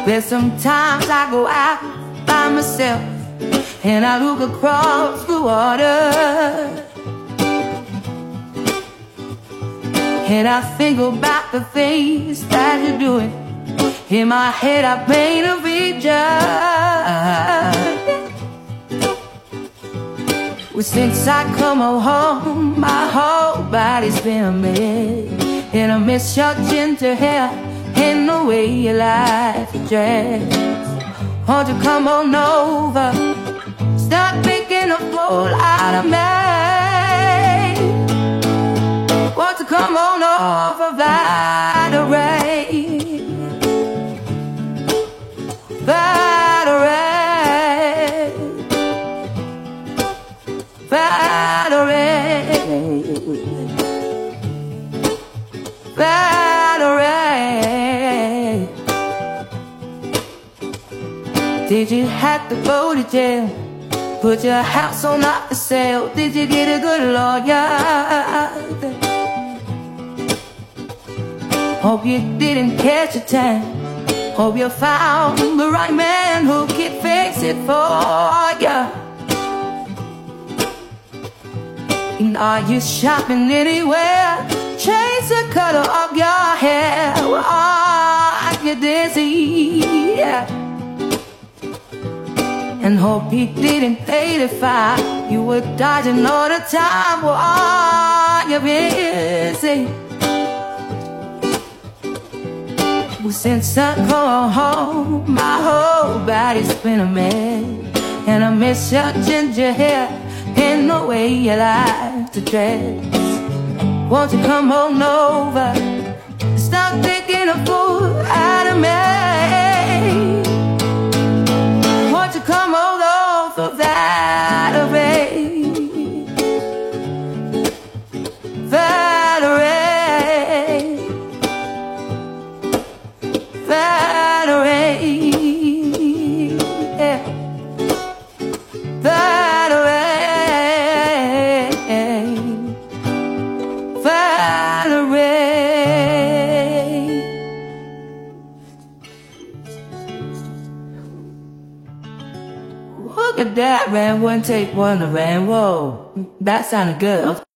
But sometimes I go out by myself and I look across the water, and I think about the things that you're doing. In my head I paint a vision. Well, since I come home, my whole body's been a mess, and I miss your ginger hair and the way you like to dress. Won't you come on over, stop making a fool out of me. Won't you come on over, Valerie, Valerie, Valerie, Valerie. Did you have to go to jail? Put your house on up for sale? Did you get a good lawyer? Hope you didn't catch a tan. Hope you found the right man who could fix it for you. And are you shopping anywhere? Change the color of your hair. Well, are you dizzy? Yeah. And hope he didn't pay the fine. You were dodging all the time. Well, are you busy? Well, since I come home, my whole body's been a mess, and I miss your ginger hair and the way you like to dress. Won't you come on over, stop thinking a fool out of me. Won't you come on over, Valerie, Valerie, Valerie, yeah. Valerie, Valerie. Look at that, ran one, take one, the rainbow. That sounded good.